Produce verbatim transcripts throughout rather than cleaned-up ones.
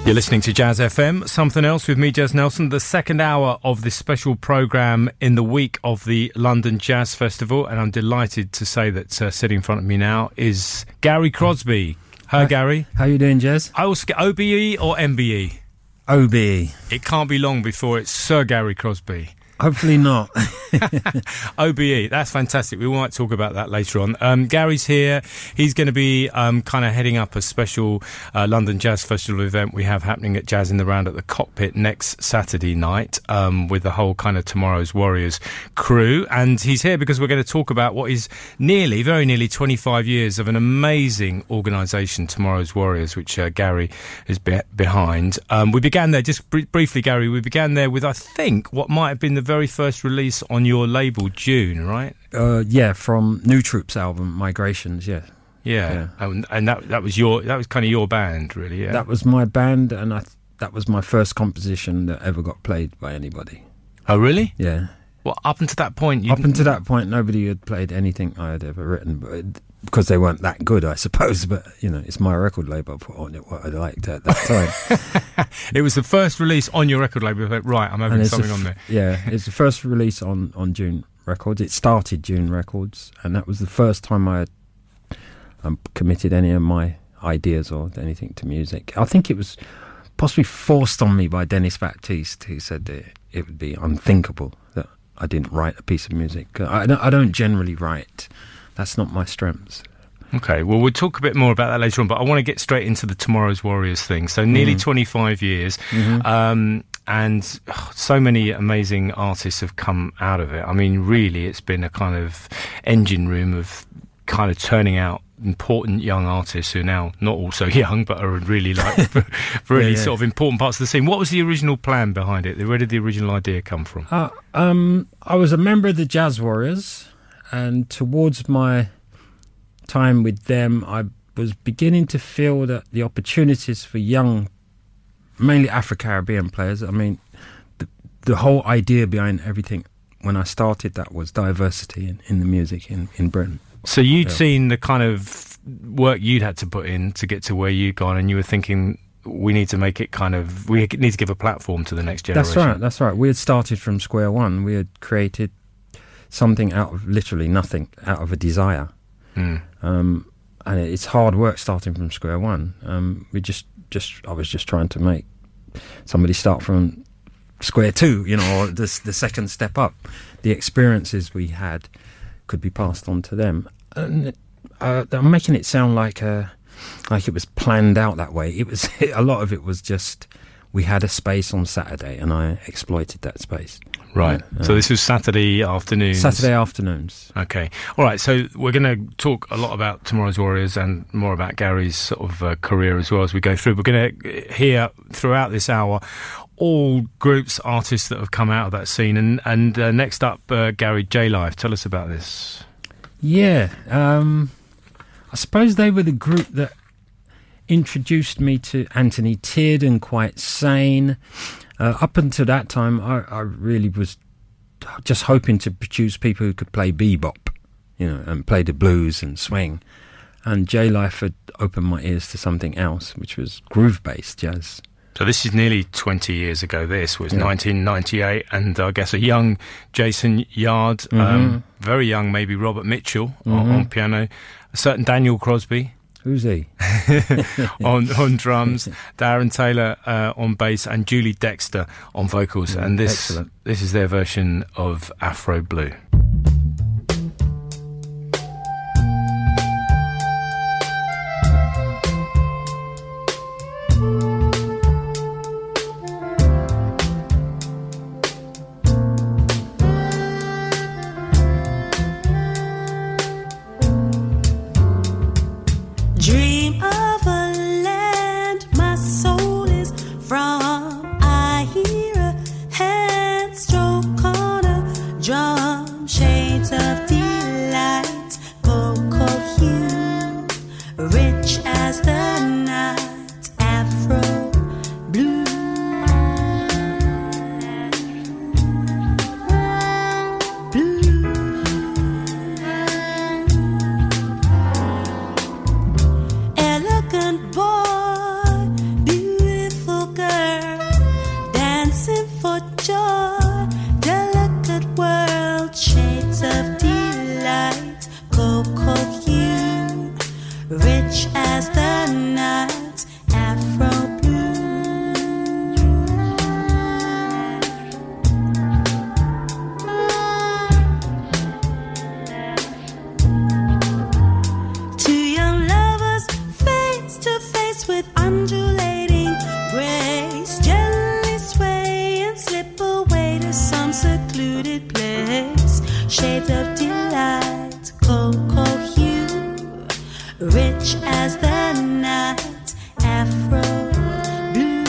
You're listening to Jazz F M, Something Else with me, Jazz Nelson, the second hour of this special programme in the week of the London Jazz Festival, and I'm delighted to say that uh, sitting in front of me now is Gary Crosby. Hi, Hi Gary. How you doing, Jazz? I will get O B E or M B E? O B E. It can't be long before it's Sir Gary Crosby. Hopefully not. O B E, that's fantastic. We might talk about that later on. Um, Gary's here. He's going to be um, kind of heading up a special uh, London Jazz Festival event we have happening at Jazz in the Round at the Cockpit next Saturday night um, with the whole kind of Tomorrow's Warriors crew. And he's here because we're going to talk about what is nearly, very nearly twenty-five years of an amazing organisation, Tomorrow's Warriors, which uh, Gary is be- behind. Um, we began there, just br- briefly, Gary, we began there with, I think, what might have been the very first release on your label, June, right? Uh, yeah, from New Troops album, Migrations. Yeah, yeah, yeah. And, and that that was your that was kind of your band, really. Yeah, that was my band, and I th- that was my first composition that ever got played by anybody. Oh, really? Yeah. Well, up until that point, you up until that point, nobody had played anything I had ever written, but it, because they weren't that good, I suppose. But you know, it's my record label. I put on it what I liked at that time. It was the first release on your record label. Right, I'm having something f- on there. Yeah, it's the first release on, on June Records. It started June Records, and that was the first time I had um, committed any of my ideas or anything to music. I think it was possibly forced on me by Dennis Baptiste, who said that it would be unthinkable that I didn't write a piece of music. I don't, I don't generally write. That's not my strengths. Okay, well, we'll talk a bit more about that later on, but I want to get straight into the Tomorrow's Warriors thing. So nearly mm. twenty-five years, mm-hmm. um, and oh, so many amazing artists have come out of it. I mean, really, it's been a kind of engine room of kind of turning out important young artists who are now not all so young, but are really like really yeah, yeah. sort of important parts of the scene. What was the original plan behind it? Where did the original idea come from? Uh, um, I was a member of the Jazz Warriors, and towards my time with them, I was beginning to feel that the opportunities for young, mainly Afro-Caribbean players, I mean, the, the whole idea behind everything when I started that was diversity in, in the music in, in Britain. So you'd yeah. seen the kind of work you'd had to put in to get to where you'd gone, and you were thinking, we need to make it kind of, we need to give a platform to the next generation. That's right, that's right. We had started from square one. We had created something out of literally nothing, out of a desire. Mm. Um, and it's hard work starting from square one. Um, we just, just, I was just trying to make somebody start from square two, you know, or the, the second step up. The experiences we had could be passed on to them. And uh, I'm making it sound like a, like it was planned out that way. It was a lot of it was just we had a space on Saturday, and I exploited that space. Right. Uh, so this was Saturday afternoons. Saturday afternoons. Okay. All right. So we're going to talk a lot about Tomorrow's Warriors and more about Gary's sort of uh, career as well as we go through. We're going to hear throughout this hour all groups, artists that have come out of that scene. And and uh, next up, uh, Gary, J-Life. Tell us about this. Yeah. Um, I suppose they were the group that introduced me to Anthony Tidd and Quite Sane. Uh, up until that time, I, I really was just hoping to produce people who could play bebop, you know, and play the blues and swing. And J-Life had opened my ears to something else, which was groove-based jazz. So this is nearly twenty years ago. This was yeah. nineteen ninety-eight, and I guess a young Jason Yard, mm-hmm. um, very young, maybe Robert Mitchell mm-hmm. on, on piano, a certain Daniel Crosby. Who's he? on on drums, Darren Taylor uh, on bass, and Julie Dexter on vocals. Yeah, and this excellent. This is their version of Afro Blue. rich as the night, Afro blue.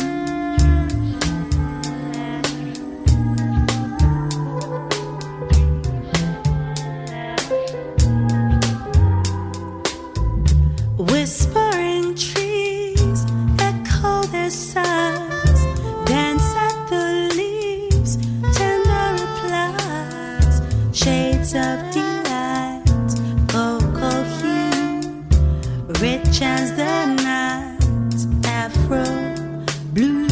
Whispering trees echo their sighs, dance at the leaves, tender replies, shades of delight, cocoa hue, rich as the night, Afro blue.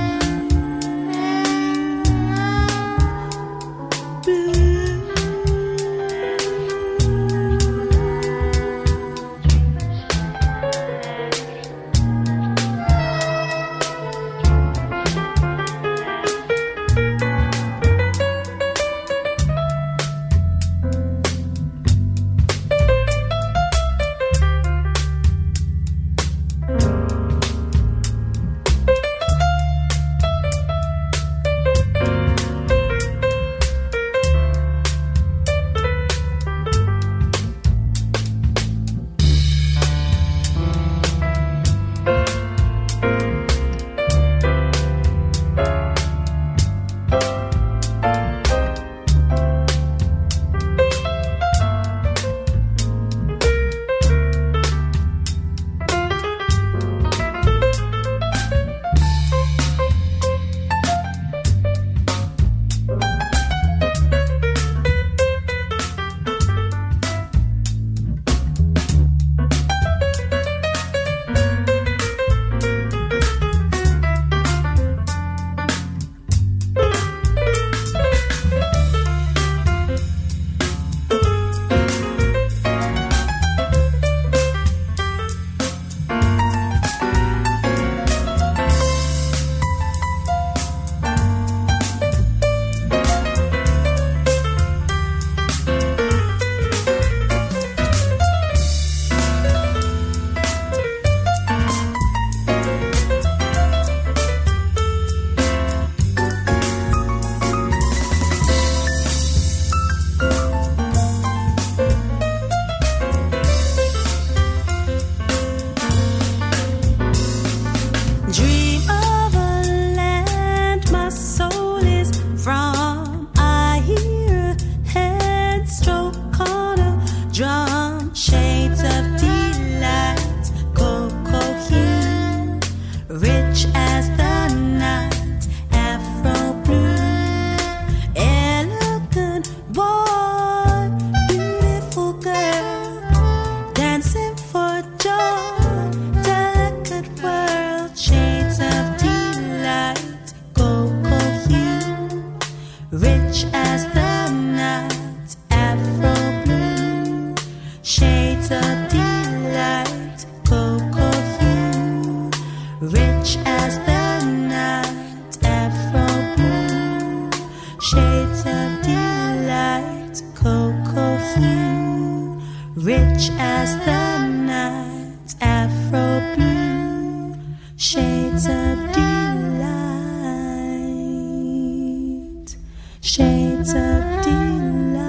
Blue. Dream of a land my soul is from. I hear a hand stroke on a drum. Shades of delight, cocoa hue, rich as the night, Afro blue. Elegant boy, beautiful girl, dancing for joy, delicate world. Shades of delight, cocoa hue, rich as the night, Afro blue. Shades of delight, cocoa hue, rich as the night, Afro blue. Shades of delight, cocoa hue, rich as the night, Afro blue. Shades of delight, shades of delight.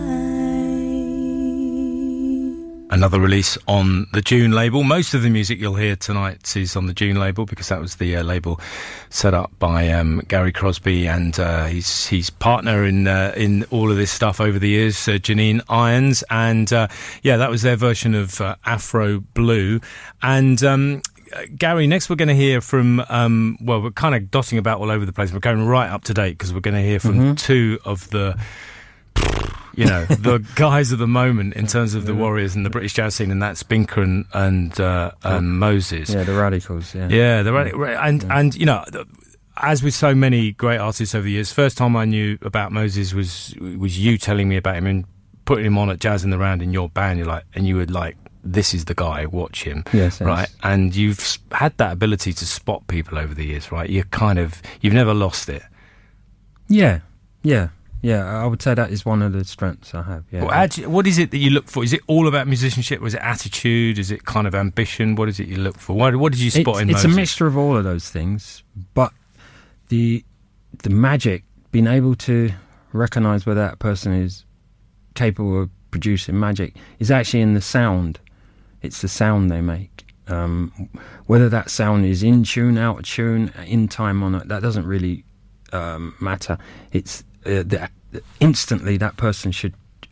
Another release on the June label. Most of the music you'll hear tonight is on the June label because that was the uh, label set up by um, Gary Crosby and uh, his his partner in uh, in all of this stuff over the years, uh, Janine Irons, and uh, yeah, that was their version of uh, Afro Blue. And um, uh, Gary, next we're going to hear from um, well, we're kind of dotting about all over the place. We're going right up to date because we're going to hear from mm-hmm. two of the. You know, the guys of the moment in terms of the Warriors and the British jazz scene, and that's Binker and, and uh, um, Moses. Yeah, the Radicals, yeah. Yeah, the radi- and, yeah. and, you know, as with so many great artists over the years, first time I knew about Moses was was you telling me about him and putting him on at Jazz in the Round in your band. You're like, and you were like, this is the guy, watch him. Yes, right? Yes. And you've had that ability to spot people over the years, right? You're kind of, you've never lost it. Yeah, yeah. Yeah, I would say that is one of the strengths I have. Yeah. Well, you, what is it that you look for? Is it all about musicianship? Was it attitude? Is it kind of ambition? What is it you look for? What, what did you spot it's, in It's Moses? a mixture of all of those things, but the the magic, being able to recognise whether that person is capable of producing magic, is actually in the sound. It's the sound they make. Um, whether that sound is in tune, out of tune, in time or not, that doesn't really um, matter. It's uh, the, instantly that person should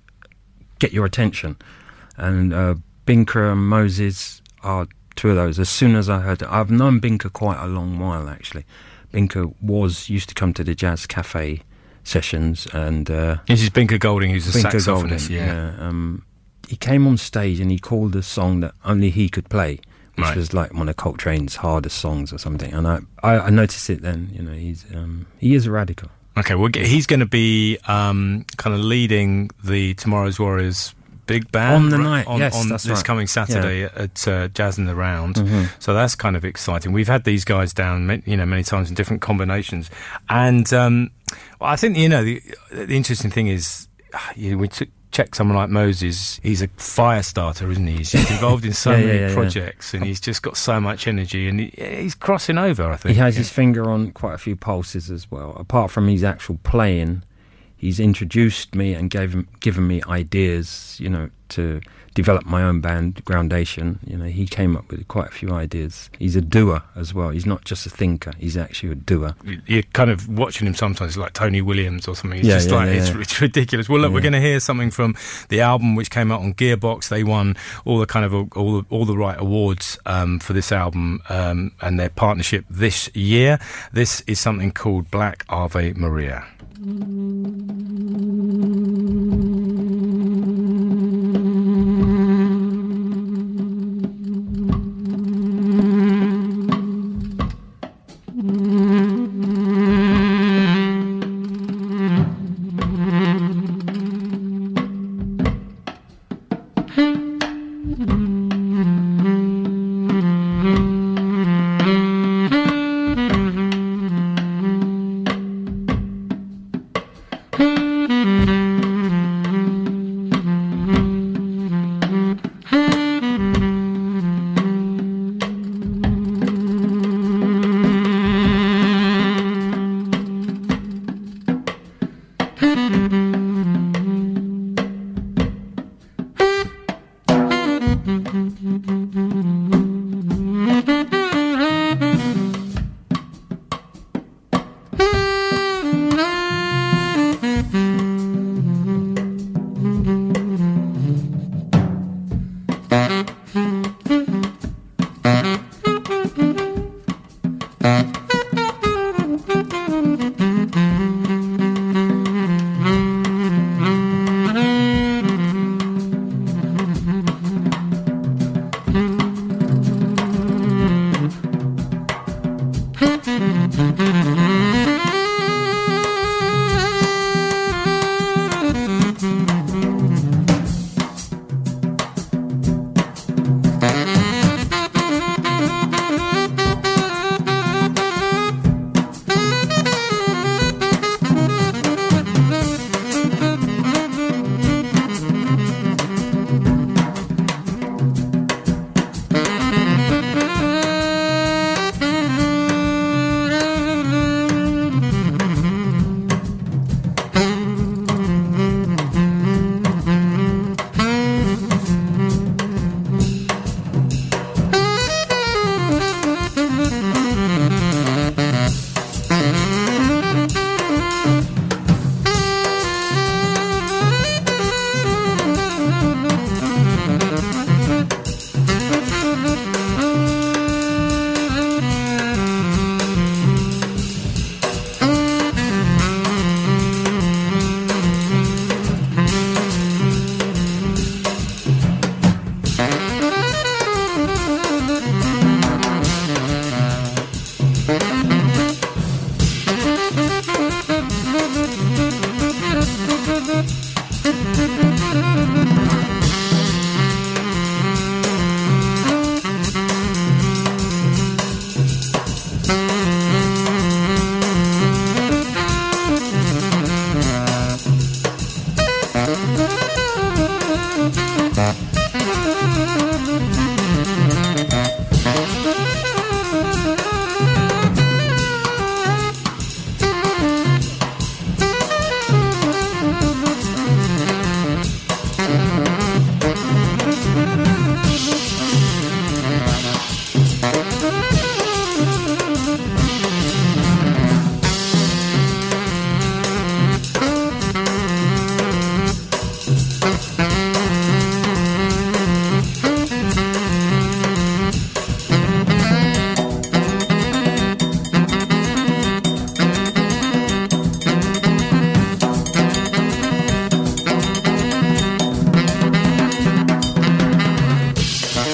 get your attention. And uh, Binker and Moses are two of those. As soon as I heard it, I've known Binker quite a long while, actually. Binker was used to come to the Jazz Cafe sessions, and uh, this is Binker Golding, who's a Binker saxophonist. Golding, yeah, yeah. Um, he came on stage and he called a song that only he could play, which right. was like one of Coltrane's hardest songs or something. And I, I, I noticed it then. You know, he's um, he is a radical. Okay, well, he's going to be um, kind of leading the Tomorrow's Warriors big band on the right? night. on, yes, on that's this right. coming Saturday yeah. at uh, Jazz in the Round. Mm-hmm. So that's kind of exciting. We've had these guys down, you know, many times in different combinations, and um, well, I think you know the, the interesting thing is, you know, we took. Check someone like Moses, he's a fire starter, isn't he? He's just involved in so yeah, many yeah, yeah, projects yeah. and he's just got so much energy and he, he's crossing over, I think. He has yeah. his finger on quite a few pulses as well. Apart from his actual playing, he's introduced me and gave him, given me ideas, you know, to develop my own band, Groundation. You know, he came up with quite a few ideas. He's a doer as well. He's not just a thinker. He's actually a doer. You're kind of watching him sometimes like Tony Williams or something. It's yeah, just yeah, like, yeah, it's, yeah. it's ridiculous. Well, look, yeah. we're going to hear something from the album which came out on Gearbox. They won all the kind of all the, all the right awards um, for this album um, and their partnership this year. This is something called Black Ave Maria. Thank you.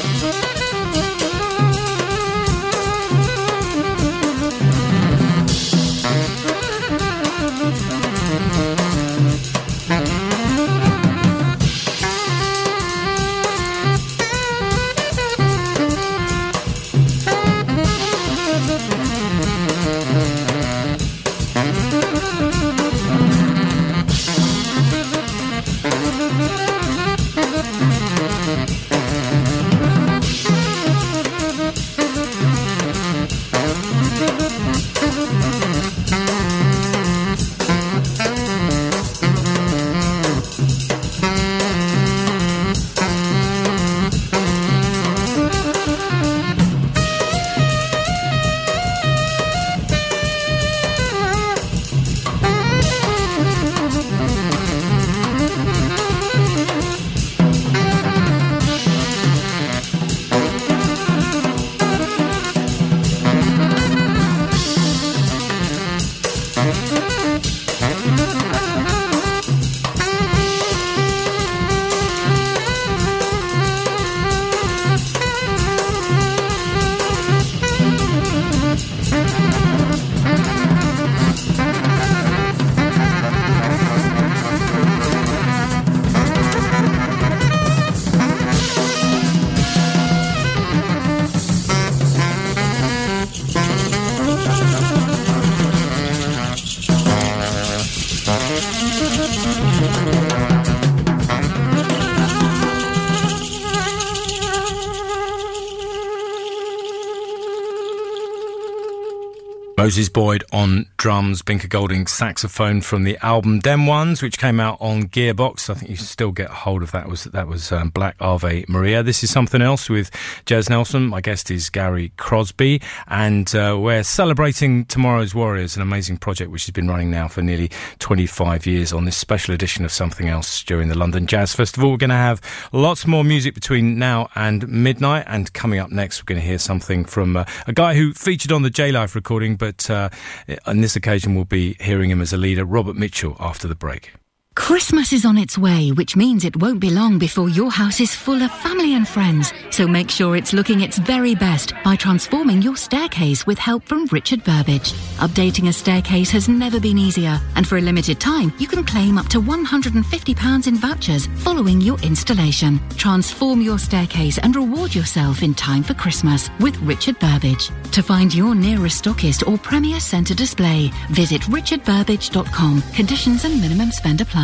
Moses Boyd on drums, Binker Golding saxophone from the album Dem Ones, which came out on Gearbox. I think you can still get hold of that. Was that was um, Black Ave Maria. This is Something Else with Jazz Nelson. My guest is Gary Crosby, and uh, we're celebrating Tomorrow's Warriors, an amazing project which has been running now for nearly twenty-five years on this special edition of Something Else during the London Jazz Festival. We're going to have lots more music between now and midnight, and coming up next we're going to hear something from uh, a guy who featured on the J-Life recording, but But uh, on this occasion, we'll be hearing him as a leader, Robert Mitchell, after the break. Christmas is on its way, which means it won't be long before your house is full of family and friends. So make sure it's looking its very best by transforming your staircase with help from Richard Burbage. Updating a staircase has never been easier, and for a limited time, you can claim up to one hundred fifty pounds in vouchers following your installation. Transform your staircase and reward yourself in time for Christmas with Richard Burbage. To find your nearest stockist or Premier Centre display, visit richard burbage dot com. Conditions and minimum spend apply.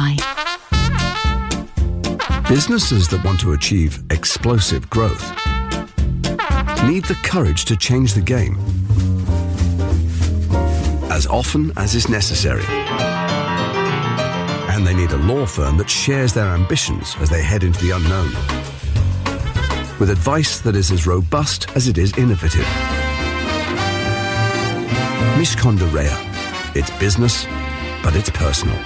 Businesses that want to achieve explosive growth need the courage to change the game as often as is necessary. And they need a law firm that shares their ambitions as they head into the unknown, with advice that is as robust as it is innovative. Mishcon de Rea. It's business, but it's personal.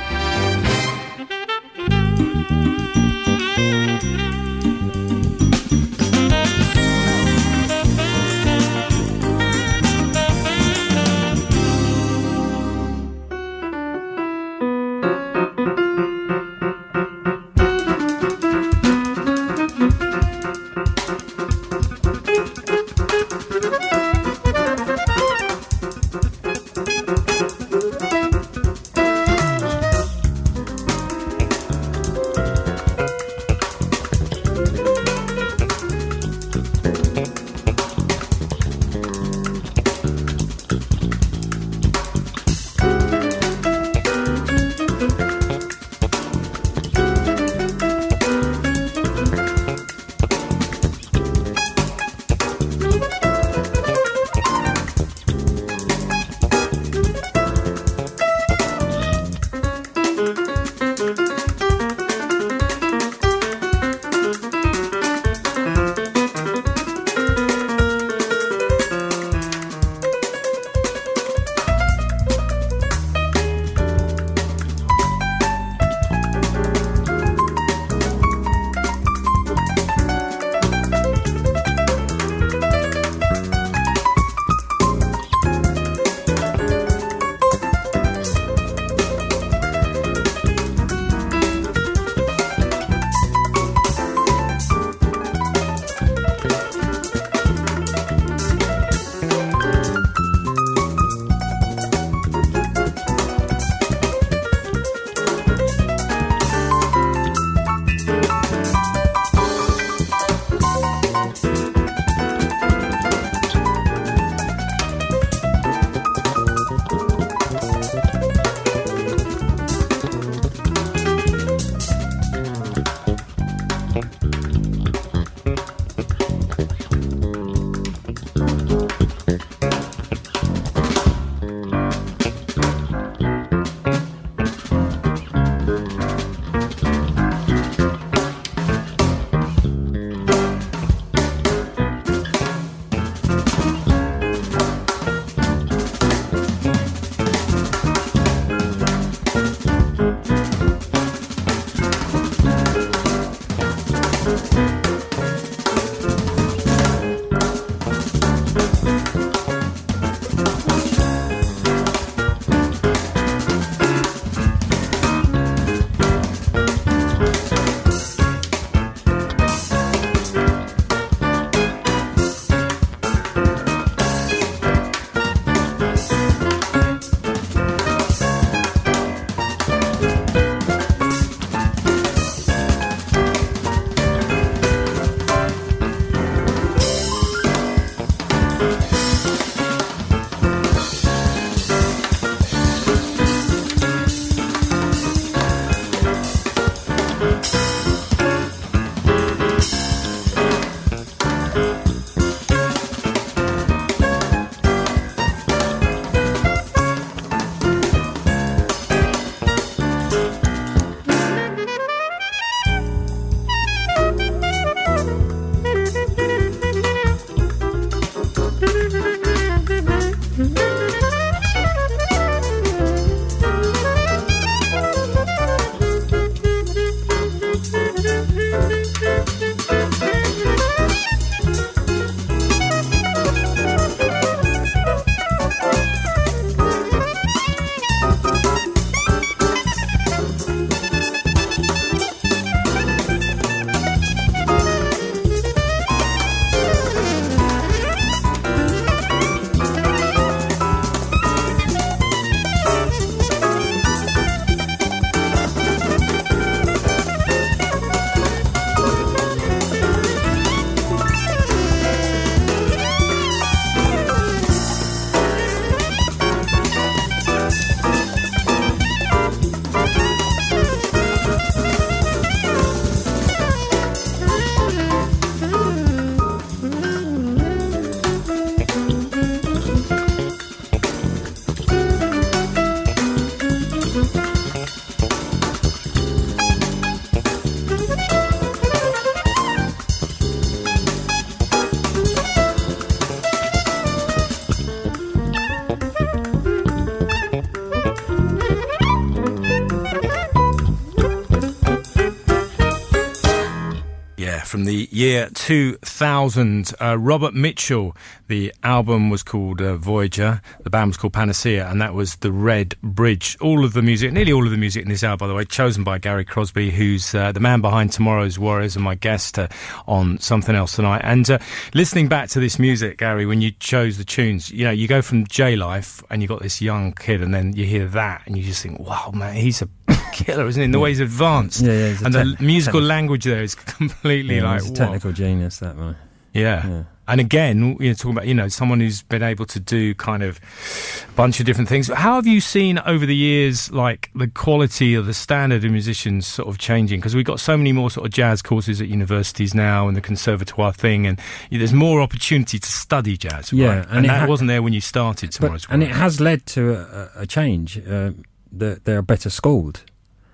year two thousand. Uh, Robert Mitchell, the album was called uh, Voyager, the band was called Panacea, and that was The Red Bridge. All of the music, nearly all of the music in this album, by the way, chosen by Gary Crosby, who's uh, the man behind Tomorrow's Warriors and my guest uh, on Something Else Tonight. And uh, listening back to this music, Gary, when you chose the tunes, you know, you go from J-Life and you got this young kid, and then you hear that and you just think, wow, man, he's a killer, isn't he? In the way he's advanced. Yeah, yeah, he's a and te- the musical te- language there is completely yeah, like, he's a wow. technical genius, that one. Yeah. Yeah. And again, you're talking about, you know, someone who's been able to do kind of a bunch of different things. How have you seen over the years, like, the quality or the standard of musicians sort of changing? Because we've got so many more sort of jazz courses at universities now and the conservatoire thing, and you know, there's more opportunity to study jazz, Yeah, right? and And, it that ha- wasn't there when you started But, Tomorrow's and it Warriors. has led to a, a change. Uh, that they are better schooled.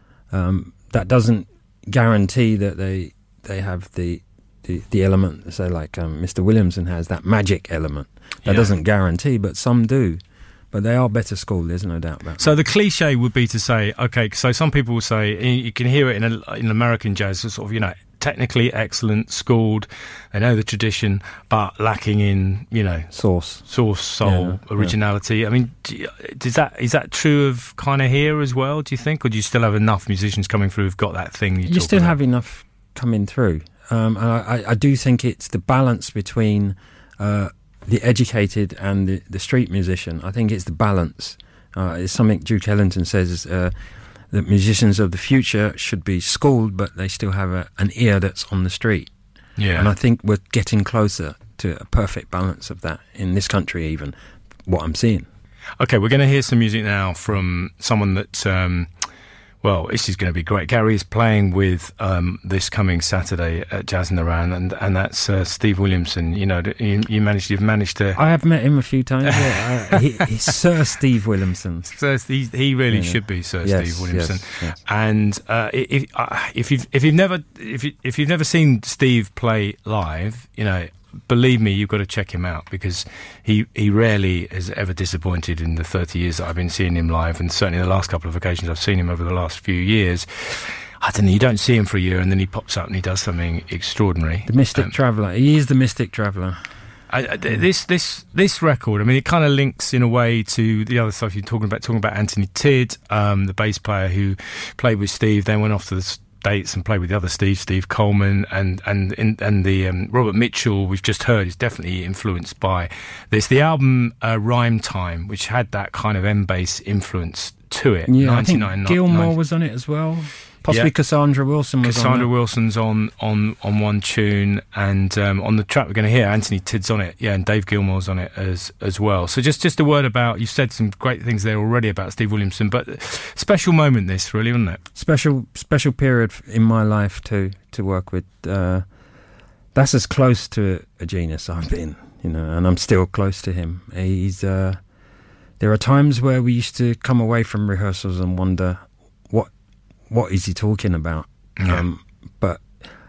Um, that doesn't guarantee that they they have the the, the element, say like um, Mister Williamson has, that magic element. That Yeah. doesn't guarantee, but some do. But they are better schooled, there's no doubt about So that. the cliche would be to say, okay, so some people will say, you can hear it in a, in American jazz, sort of, you know, technically excellent, schooled, they know the tradition, but lacking in, you know, Source. source, soul, Yeah, yeah. originality. I mean, do you- is that is that true of kind of here as well, do you think? Or do you still have enough musicians coming through who've got that thing you You talk still about? have enough coming through. Um, and I, I, I do think it's the balance between uh, the educated and the, the street musician. I think it's the balance. Uh, it's something Duke Ellington says, uh, that musicians of the future should be schooled, but they still have a, an ear that's on the street. Yeah. And I think we're getting closer to a perfect balance of that in this country, even, what I'm seeing. Okay, we're going to hear some music now from someone that, um, well, this is going to be great. Gary is playing with um, this coming Saturday at Jazz in the Round, and and that's uh, Steve Williamson. You know, you, you managed, you've managed to. I have met him a few times. Yeah. uh, he, he's Sir Steve Williamson. So he, he really Yeah. should be Sir Yes, Steve Williamson. yes, yes. And uh, if uh, if you've if you've never if you, if you've never seen Steve play live, you know, believe me, you've got to check him out, because he he rarely has ever disappointed in the thirty years that I've been seeing him live, and certainly the last couple of occasions I've seen him over the last few years. I don't know, you don't see him for a year and then he pops up and he does something extraordinary. The Mystic Um, Traveller. He is the Mystic Traveller. I, I, this this this record, I mean, it kind of links in a way to the other stuff you're talking about. Talking about Anthony Tidd, um, the bass player who played with Steve, then went off to the States and played with the other Steve, Steve Coleman, and and and, and the um, Robert Mitchell we've just heard is definitely influenced by this. The album uh, Rhyme Time, which had that kind of M bass influence to it. Yeah, I think ninety-nine, Gilmore ninety was on it as well. Possibly Yeah. Cassandra Wilson was Cassandra on it. Wilson's on, on, on one tune, and um, on the track we're going to hear, Anthony Tidd's on it, yeah, and Dave Gilmore's on it as as well. So just, just a word about, you've said some great things there already about Steve Williamson, but special moment this, really, wasn't it? Special special period in my life to to work with. Uh, that's as close to a genius I've been, you know, and I'm still close to him. He's. Uh, there are times where we used to come away from rehearsals and wonder, what what is he talking about? Yeah. Um, but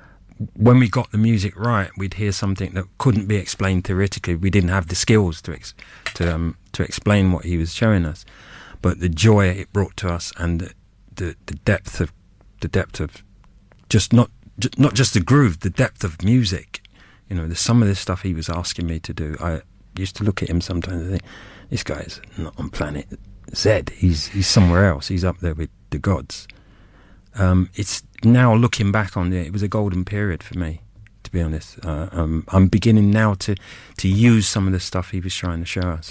when we got the music right, we'd hear something that couldn't be explained theoretically. We didn't have the skills to ex- to um, to explain what he was showing us, but the joy it brought to us, and the the, the depth of the depth of just not ju- not just the groove, the depth of music. You know, there's some of this stuff he was asking me to do. I used to look at him sometimes and think, this guy's not on planet Z. He's he's somewhere else. He's up there with the gods. Um, it's now looking back on it, it was a golden period for me, to be honest. Uh, um, I'm beginning now to, to use some of the stuff he was trying to show us.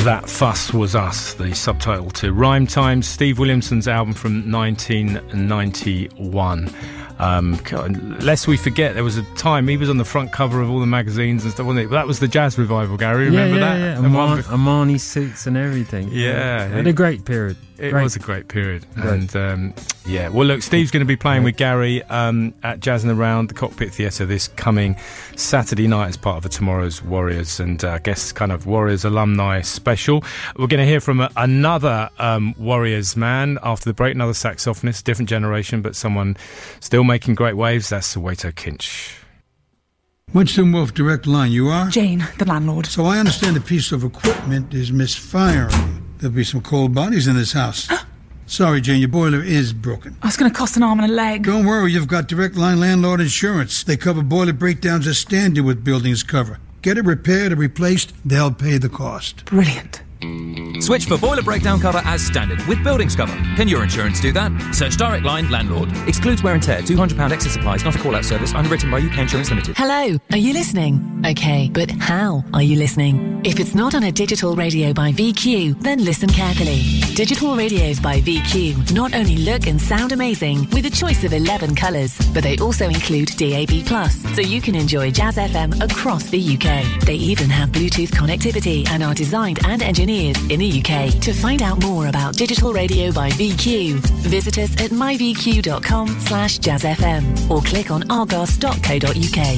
That Fuss Was Us, the subtitle to Rhyme Time, Steve Williamson's album from nineteen ninety-one. Um, lest we forget, there was a time he was on the front cover of all the magazines and stuff, wasn't it? That was the jazz revival, Gary. Remember yeah, yeah, that? Yeah, Amar- Armani suits and everything. Yeah, yeah. Had a great period. It great. was a great period. Great. And um, yeah, well, look, Steve's going to be playing with Gary um, at Jazz in the Round, the Cockpit Theatre, this coming Saturday night as part of the Tomorrow's Warriors, and I uh, guess kind of Warriors alumni special. We're going to hear from a, another um, Warriors man after the break, another saxophonist, different generation, but someone still making great waves. That's Soweto Kinch. Winston Wolf, Direct Line. You are? Jane, the landlord. So I understand a piece of equipment is misfiring. There'll be some cold bodies in this house. Sorry, Jane, your boiler is broken. Oh, it's going to cost an arm and a leg. Don't worry, you've got Direct Line landlord insurance. They cover boiler breakdowns as standard with buildings cover. Get it repaired or replaced, they'll pay the cost. Brilliant. Switch for boiler breakdown cover as standard with buildings cover. Can your insurance do that? Search Direct Line Landlord. Excludes wear and tear. two hundred pounds excess supplies. Not a call-out service. Underwritten by U K Insurance Limited. Hello. Are you listening? Okay, but how are you listening? If it's not on a digital radio by V Q, then listen carefully. Digital radios by V Q not only look and sound amazing with a choice of eleven colours, but they also include D A B plus, so you can enjoy Jazz F M across the U K. They even have Bluetooth connectivity and are designed and engineered in the U K. To find out more about digital radio by V Q, visit us at myvq.com slash jazzfm or click on argos dot co dot uk.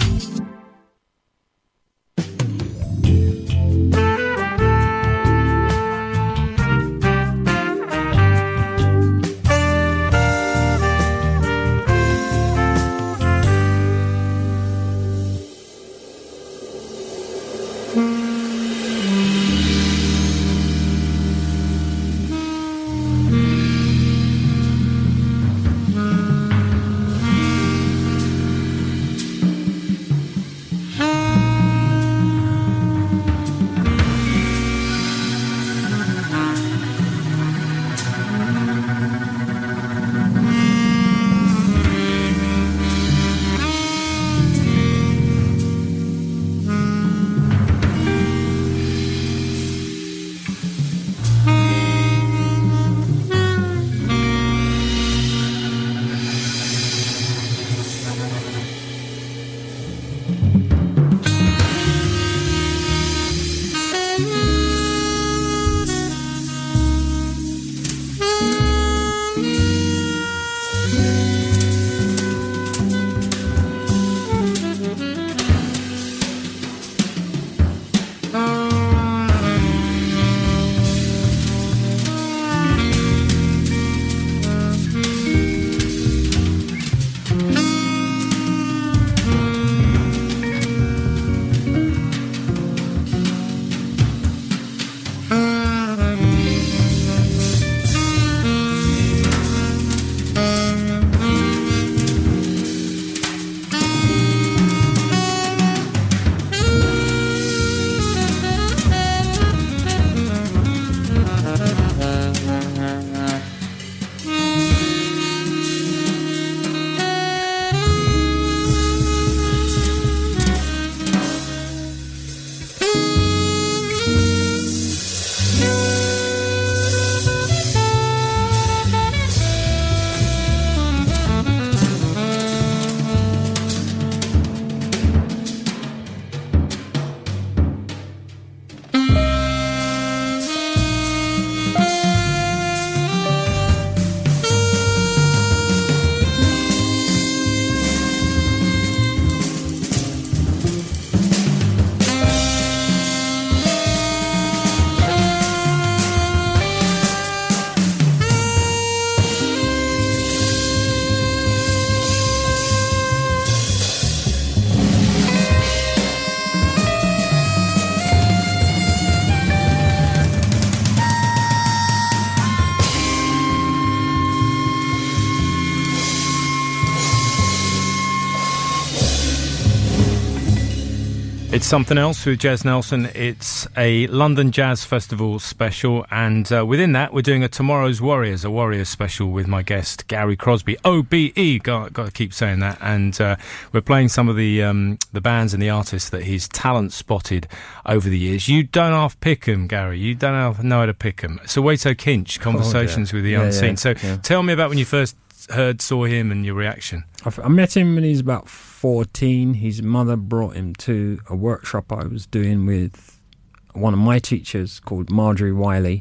It's Something Else with Jazz Nelson. It's a London Jazz Festival special, and uh, within that we're doing a Tomorrow's Warriors, a Warriors special with my guest Gary Crosby, O B E, got, got to keep saying that, and uh, we're playing some of the um, the bands and the artists that he's talent spotted over the years. You don't half pick 'em, Gary, you don't half know how to pick 'em. Soweto Kinch, Conversations oh, yeah. with the yeah, Unseen. yeah, so yeah. tell me about when you first heard, saw him, and your reaction. I met him when he was about fourteen. His mother brought him to a workshop I was doing with one of my teachers called Marjorie Wiley.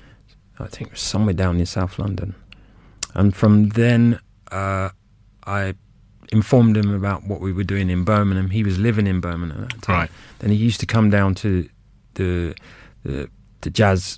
I think it was somewhere down in South London. And from then, uh, I informed him about what we were doing in Birmingham. He was living in Birmingham at that time. Right. Then he used to come down to the the, the jazz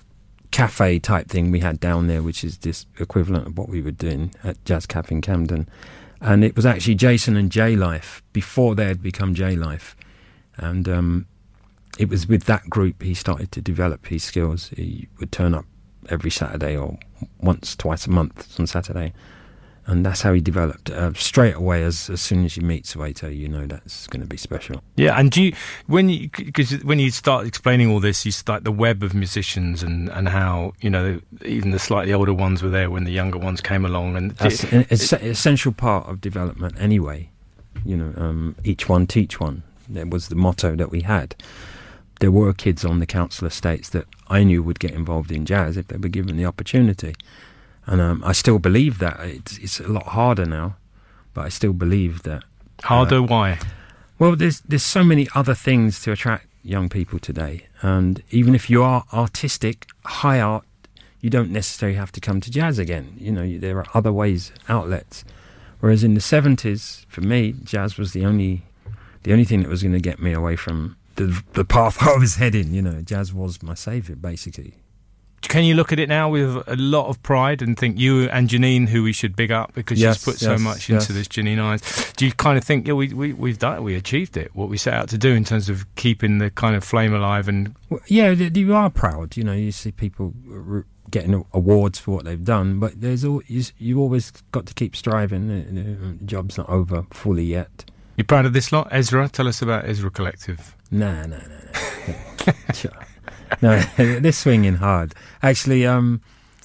cafe type thing we had down there, which is this equivalent of what we were doing at Jazz Cafe in Camden. And it was actually Jason and J Life before they had become J Life. And um, it was with that group he started to develop his skills. He would turn up every Saturday or once, twice a month on Saturday. And that's how he developed. Uh, straight away, as as soon as you meet Soweto, you know that's going to be special. Yeah, and do you, when you, because when you start explaining all this, you start the web of musicians and, and how, you know, even the slightly older ones were there when the younger ones came along. And that's an es- essential part of development anyway. You know, um, each one teach one. That was the motto that we had. There were kids on the council estates that I knew would get involved in jazz if they were given the opportunity. And um, I still believe that. It's, it's a lot harder now, but I still believe that. Harder? Uh, why? Well, there's there's so many other things to attract young people today. And even if you are artistic, high art, you don't necessarily have to come to jazz again. You know, there are other ways, outlets. Whereas in the seventies, for me, jazz was the only the only thing that was going to get me away from the, the path I was heading. You know, jazz was my saviour, basically. Can you look at it now with a lot of pride and think you and Janine, who we should big up because yes, she's put yes, so much yes. into this, Janine Irons, do you kind of think, yeah, we, we, we've done it, we achieved it, what we set out to do in terms of keeping the kind of flame alive? And well, yeah, you are proud. You know, you see people getting awards for what they've done, but there's all, you've always got to keep striving. The job's not over fully yet. You proud of this lot? Ezra, tell us about Ezra Collective. Nah, nah, nah, nah. Sure. No, they're swinging hard. Actually, um,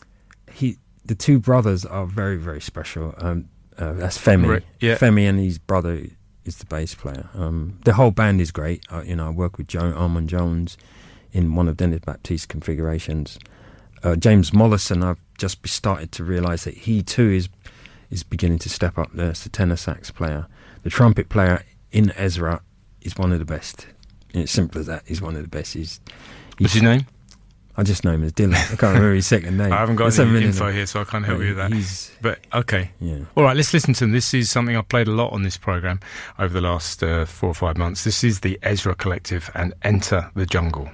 he, the two brothers are very, very special. Um, uh, that's Femi. Right, yeah. Femi and his brother is the bass player. Um, the whole band is great. Uh, you know, I work with Joe Armand Jones in one of Dennis Baptiste's configurations. Uh, James Mollison, I've just started to realise that he too is is beginning to step up. There's the tenor sax player. The trumpet player in Ezra is one of the best. It's simple as that. He's one of the best. He's What's his name? I just know him as Dylan. I can't remember his second name. I haven't got That's any info here, so I can't help but you with that. He's, but, okay. Yeah. All right, let's listen to him. This is something I've played a lot on this programme over the last uh, four or five months. This is the Ezra Collective and Enter the Jungle.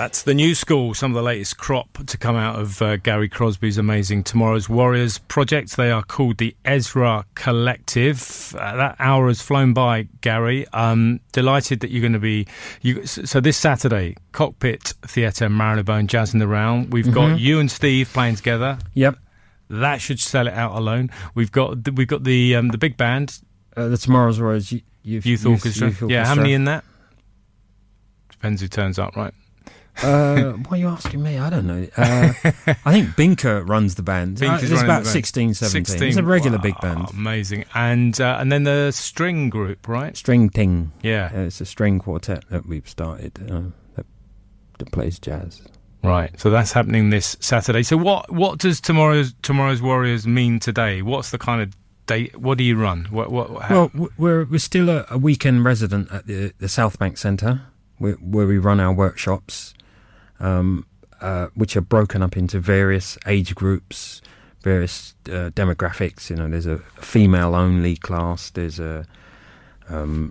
That's the new school, some of the latest crop to come out of uh, Gary Crosby's amazing Tomorrow's Warriors project. They are called the Ezra Collective. Uh, that hour has flown by, Gary. Um, delighted that you're going to be... You, so this Saturday, Cockpit Theatre, Marylebone, Jazz in the Round. We've got mm-hmm. you and Steve playing together. Yep. That should sell it out alone. We've got we've got the um, the big band. Uh, the Tomorrow's Warriors Youth, Youth, Youth, Orchestra. Youth Orchestra. Yeah, how many in that? Depends who turns up, right? uh, why are you asking me? I don't know. Uh, I think Binker runs the band. Binker's uh, There's about sixteen, seventeen. sixteen. It's a regular Wow, big band. Amazing. And uh, and then the string group, right? String Ting. Yeah. Uh, it's a string quartet that we've started uh, that, that plays jazz. Right. So that's happening this Saturday. So what what does tomorrow's tomorrow's Warriors mean today? What's the kind of date? What do you run? What what? How? Well, we're we're still a, a weekend resident at the the South Bank Centre, where, where we run our workshops. Um, uh, which are broken up into various age groups, various uh, demographics. You know, there's a female-only class. There's a um,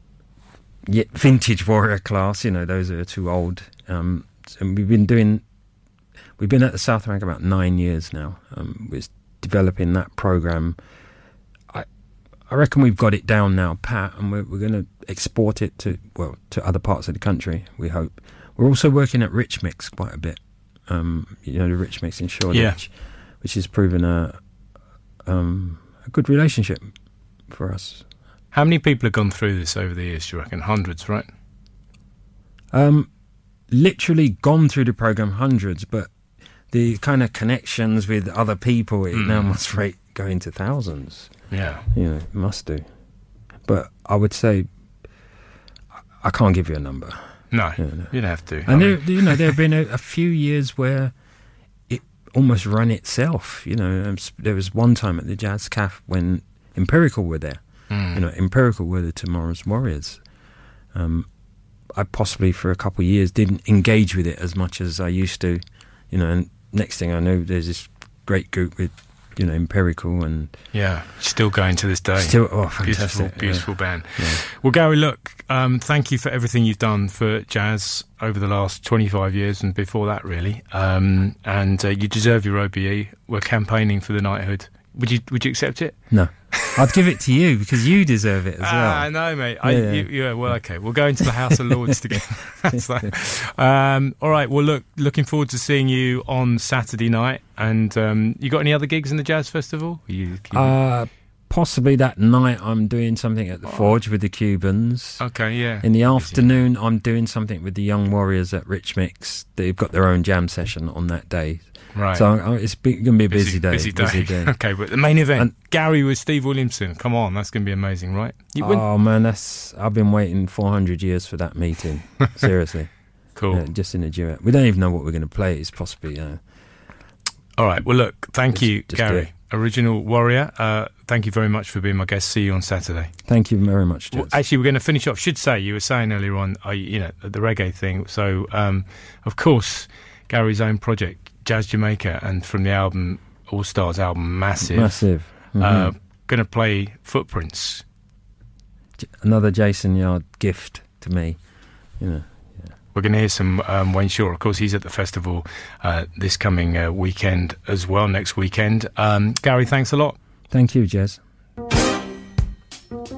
yet vintage warrior class. You know, those are too old. Um, and we've been doing. We've been at the South Bank about nine years now. Um, we're developing that program. I, I reckon we've got it down now, pat, and we're, we're going to export it to well to other parts of the country. We hope. We're also working at Rich Mix quite a bit. Um, you know, the Rich Mix in Shoreditch, yeah. which has proven a um, a good relationship for us. How many people have gone through this over the years, do you reckon? Hundreds, right? Um, literally gone through the program hundreds, but the kind of connections with other people, it mm. now must rate go into thousands. Yeah. You know, it must do. But I would say, I can't give you a number. No, yeah, no, you don't have to. And there, you know, there have been a, a few years where it almost ran itself. You know, um, there was one time at the Jazz Cafe when Empirical were there. Mm. You know, Empirical were the Tomorrow's Warriors. Um, I possibly for a couple of years didn't engage with it as much as I used to. You know, and next thing I know, there's this great group with, you know, Empirical and yeah, still going to this day. Still, oh, fantastic, beautiful, beautiful yeah. band. Yeah. Well, Gary, look, um, thank you for everything you've done for jazz over the last twenty-five years and before that, really. Um, and uh, you deserve your O B E. We're campaigning for the knighthood. Would you Would you accept it? No, I'd give it to you because you deserve it as well. Ah, I know, mate. Yeah, I, yeah. You, yeah, well, okay. We'll go into the House of Lords together. That's like, um, all right. Well, look, looking forward to seeing you on Saturday night. And um, you got any other gigs in the Jazz Festival? You, you... Uh, possibly that night I'm doing something at the oh. Forge with the Cubans. Okay, yeah. In the afternoon I'm doing something with the Young Warriors at Rich Mix. They've got their own jam session on that day. Right. So uh, it's going to be a busy, busy day. Busy day. Busy day. Okay, but the main event, and, Gary with Steve Williamson. Come on, that's going to be amazing, right? You oh, man, that's I've been waiting four hundred years for that meeting. Seriously. Cool. Yeah, just in a duet. We don't even know what we're going to play. It's possibly... Uh, All right, well, look, thank just, you, just Gary. Original Warrior, uh, thank you very much for being my guest. See you on Saturday. Thank you very much, Jez. Well, actually, we're going to finish off. Should say, you were saying earlier on, uh, you know, the reggae thing. So, um, of course, Gary's own project, Jazz Jamaica, and from the album, All Stars album, Massive. Massive. Mm-hmm. Uh, going to play Footprints. J- another Jason Yard gift to me, you know. We're going to hear some um, Wayne Shore. Of course, he's at the festival uh, this coming uh, weekend as well, next weekend. Um, Gary, thanks a lot. Thank you, Jez.